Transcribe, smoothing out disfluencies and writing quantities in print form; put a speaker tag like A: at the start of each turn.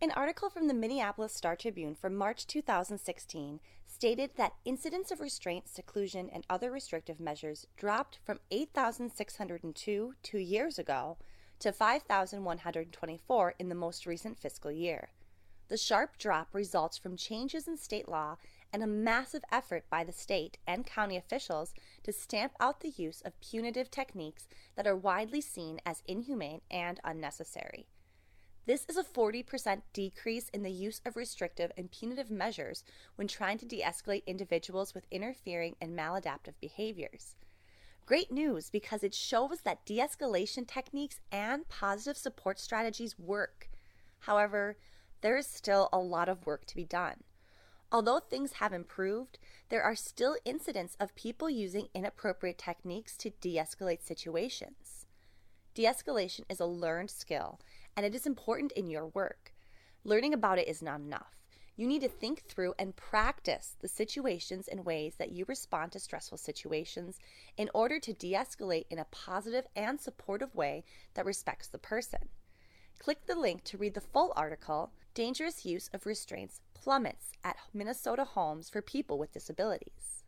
A: An article from the Minneapolis Star Tribune from March 2016 stated that incidents of restraint, seclusion, and other restrictive measures dropped from 8,602 2 years ago to 5,124 in the most recent fiscal year. The sharp drop results from changes in state law and a massive effort by the state and county officials to stamp out the use of punitive techniques that are widely seen as inhumane and unnecessary. This is a 40% decrease in the use of restrictive and punitive measures when trying to de-escalate individuals with interfering and maladaptive behaviors. Great news, because it shows that de-escalation techniques and positive support strategies work. However, there is still a lot of work to be done. Although things have improved, there are still incidents of people using inappropriate techniques to de-escalate situations. De-escalation is a learned skill, and it is important in your work. Learning about it is not enough. You need to think through and practice the situations and ways that you respond to stressful situations in order to de-escalate in a positive and supportive way that respects the person. Click the link to read the full article, Dangerous Use of Restraints Plummets at Minnesota Homes for People with Disabilities.